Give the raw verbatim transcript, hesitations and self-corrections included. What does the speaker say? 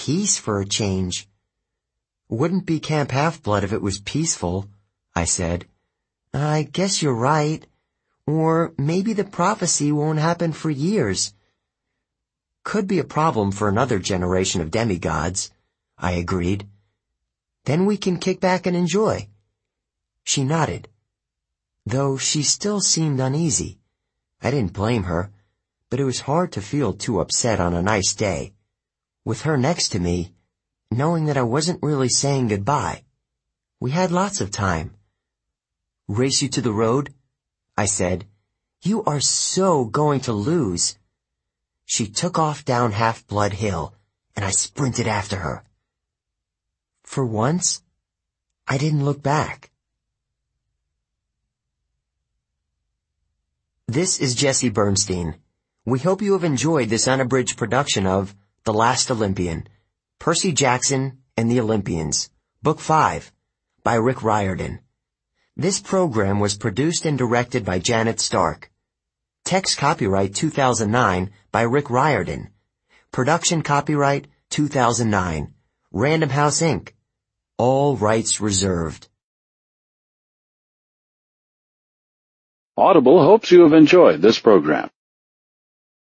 peace for a change. Wouldn't be Camp Half-Blood if it was peaceful, I said. I guess you're right. Or maybe the prophecy won't happen for years. Could be a problem for another generation of demigods, I agreed. Then we can kick back and enjoy. She nodded, though she still seemed uneasy. I didn't blame her, but it was hard to feel too upset on a nice day, with her next to me, knowing that I wasn't really saying goodbye. We had lots of time. Race you to the road? I said. You are so going to lose. She took off down Half-Blood Hill, and I sprinted after her. For once, I didn't look back. This is Jesse Bernstein. We hope you have enjoyed this unabridged production of The Last Olympian, Percy Jackson and the Olympians, Book five, by Rick Riordan. This program was produced and directed by Janet Stark. Text copyright two thousand nine by Rick Riordan. Production copyright two thousand nine. Random House Incorporated. All rights reserved. Audible hopes you have enjoyed this program.